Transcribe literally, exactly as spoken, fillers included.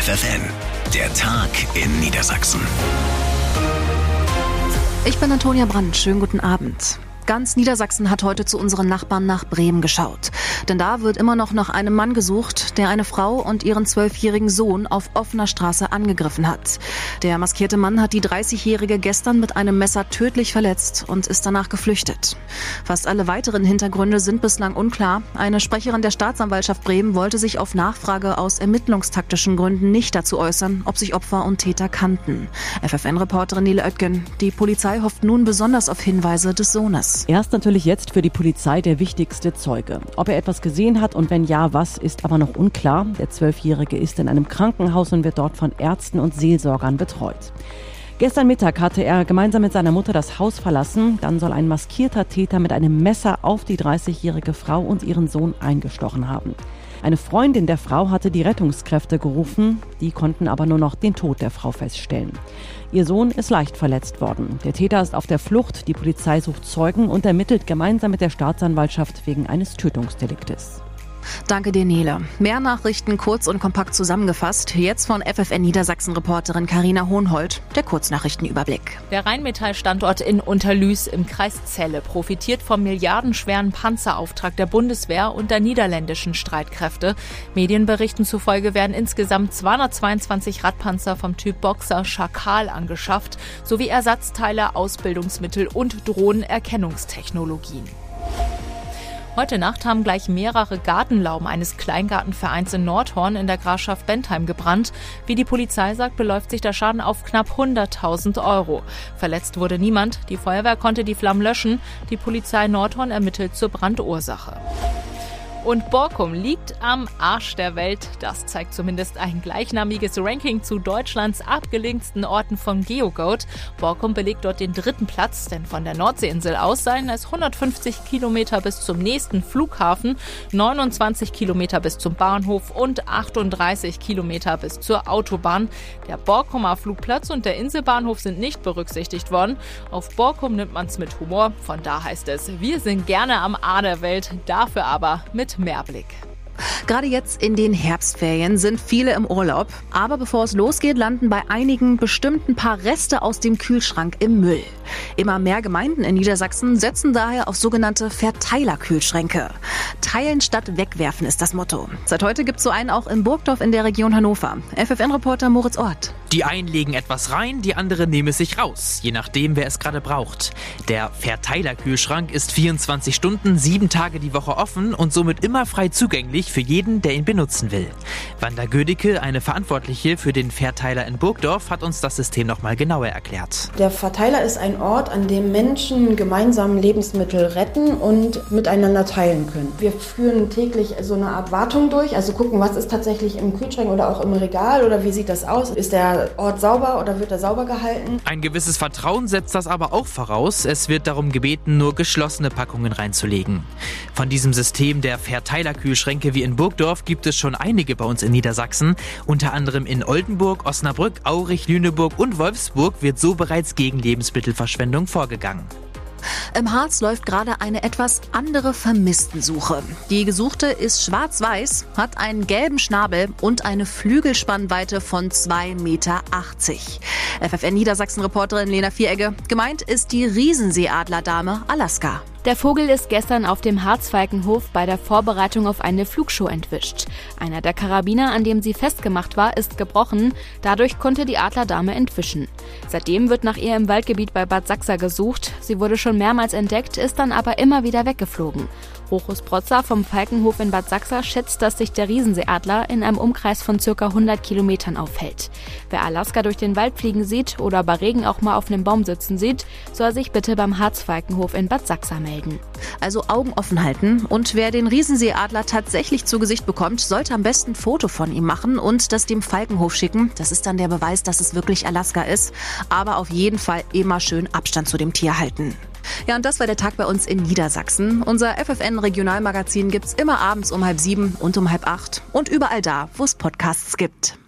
F F N, der Tag in Niedersachsen. Ich bin Antonia Brandt, schönen guten Abend. Ganz Niedersachsen hat heute zu unseren Nachbarn nach Bremen geschaut. Denn da wird immer noch nach einem Mann gesucht, der eine Frau und ihren zwölfjährigen Sohn auf offener Straße angegriffen hat. Der maskierte Mann hat die dreißigjährige gestern mit einem Messer tödlich verletzt und ist danach geflüchtet. Fast alle weiteren Hintergründe sind bislang unklar. Eine Sprecherin der Staatsanwaltschaft Bremen wollte sich auf Nachfrage aus ermittlungstaktischen Gründen nicht dazu äußern, ob sich Opfer und Täter kannten. F F N-Reporterin Nele Oetgen, die Polizei hofft nun besonders auf Hinweise des Sohnes. Er ist natürlich jetzt für die Polizei der wichtigste Zeuge. Ob er etwas gesehen hat und wenn ja, was, ist aber noch unklar. Der Zwölfjährige ist in einem Krankenhaus und wird dort von Ärzten und Seelsorgern betreut. Gestern Mittag hatte er gemeinsam mit seiner Mutter das Haus verlassen. Dann soll ein maskierter Täter mit einem Messer auf die dreißigjährige Frau und ihren Sohn eingestochen haben. Eine Freundin der Frau hatte die Rettungskräfte gerufen, die konnten aber nur noch den Tod der Frau feststellen. Ihr Sohn ist leicht verletzt worden. Der Täter ist auf der Flucht, die Polizei sucht Zeugen und ermittelt gemeinsam mit der Staatsanwaltschaft wegen eines Tötungsdeliktes. Danke dir, Nele. Mehr Nachrichten kurz und kompakt zusammengefasst. Jetzt von F F N Niedersachsen-Reporterin Carina Hohnhold, der Kurznachrichtenüberblick. Der Rheinmetall-Standort in Unterlüß im Kreis Celle profitiert vom milliardenschweren Panzerauftrag der Bundeswehr und der niederländischen Streitkräfte. Medienberichten zufolge werden insgesamt zweihundertzweiundzwanzig Radpanzer vom Typ Boxer Schakal angeschafft, sowie Ersatzteile, Ausbildungsmittel und Drohnenerkennungstechnologien. Heute Nacht haben gleich mehrere Gartenlauben eines Kleingartenvereins in Nordhorn in der Grafschaft Bentheim gebrannt. Wie die Polizei sagt, beläuft sich der Schaden auf knapp hunderttausend Euro. Verletzt wurde niemand. Die Feuerwehr konnte die Flammen löschen. Die Polizei Nordhorn ermittelt zur Brandursache. Und Borkum liegt am Arsch der Welt. Das zeigt zumindest ein gleichnamiges Ranking zu Deutschlands abgelegensten Orten von GeoGoat. Borkum belegt dort den dritten Platz, denn von der Nordseeinsel aus seien es hundertfünfzig Kilometer bis zum nächsten Flughafen, neunundzwanzig Kilometer bis zum Bahnhof und achtunddreißig Kilometer bis zur Autobahn. Der Borkumer Flugplatz und der Inselbahnhof sind nicht berücksichtigt worden. Auf Borkum nimmt man's mit Humor. Von da heißt es, wir sind gerne am A der Welt, dafür aber mit Mehrblick. Gerade jetzt in den Herbstferien sind viele im Urlaub. Aber bevor es losgeht, landen bei einigen bestimmt ein paar Reste aus dem Kühlschrank im Müll. Immer mehr Gemeinden in Niedersachsen setzen daher auf sogenannte Verteilerkühlschränke. Teilen statt wegwerfen ist das Motto. Seit heute gibt es so einen auch in Burgdorf in der Region Hannover. F F N-Reporter Moritz Ort. Die einen legen etwas rein, die anderen nehmen es sich raus, je nachdem, wer es gerade braucht. Der Verteilerkühlschrank ist vierundzwanzig Stunden, sieben Tage die Woche offen und somit immer frei zugänglich für jeden, der ihn benutzen will. Wanda Gödicke, eine Verantwortliche für den Verteiler in Burgdorf, hat uns das System nochmal genauer erklärt. Der Verteiler ist ein Ort, an dem Menschen gemeinsam Lebensmittel retten und miteinander teilen können. Wir führen täglich so eine Art Wartung durch, also gucken, was ist tatsächlich im Kühlschrank oder auch im Regal oder wie sieht das aus? Ist der Ort sauber oder wird er sauber gehalten? Ein gewisses Vertrauen setzt das aber auch voraus. Es wird darum gebeten, nur geschlossene Packungen reinzulegen. Von diesem System der Verteilerkühlschränke wie in Burgdorf gibt es schon einige bei uns in Niedersachsen. Unter anderem in Oldenburg, Osnabrück, Aurich, Lüneburg und Wolfsburg wird so bereits gegen Lebensmittelverschwendung vorgegangen. Im Harz läuft gerade eine etwas andere Vermisstensuche. Die Gesuchte ist schwarz-weiß, hat einen gelben Schnabel und eine Flügelspannweite von zwei Meter achtzig. F F N Niedersachsen-Reporterin Lena Vieregge. Gemeint ist die Riesenseeadlerdame Alaska. Der Vogel ist gestern auf dem Harzfalkenhof bei der Vorbereitung auf eine Flugshow entwischt. Einer der Karabiner, an dem sie festgemacht war, ist gebrochen. Dadurch konnte die Adlerdame entwischen. Seitdem wird nach ihr im Waldgebiet bei Bad Sachsa gesucht. Sie wurde schon mehrmals entdeckt, ist dann aber immer wieder weggeflogen. Rochus Protzer vom Falkenhof in Bad Sachsa schätzt, dass sich der Riesenseeadler in einem Umkreis von ca. hundert Kilometern aufhält. Wer Alaska durch den Wald fliegen sieht oder bei Regen auch mal auf einem Baum sitzen sieht, soll sich bitte beim Harzfalkenhof in Bad Sachsa melden. Also Augen offen halten und wer den Riesenseeadler tatsächlich zu Gesicht bekommt, sollte am besten ein Foto von ihm machen und das dem Falkenhof schicken. Das ist dann der Beweis, dass es wirklich Alaska ist. Aber auf jeden Fall immer schön Abstand zu dem Tier halten. Ja, und das war der Tag bei uns in Niedersachsen. Unser F F N-Regionalmagazin gibt's immer abends um halb sieben und um halb acht und überall da, wo es Podcasts gibt.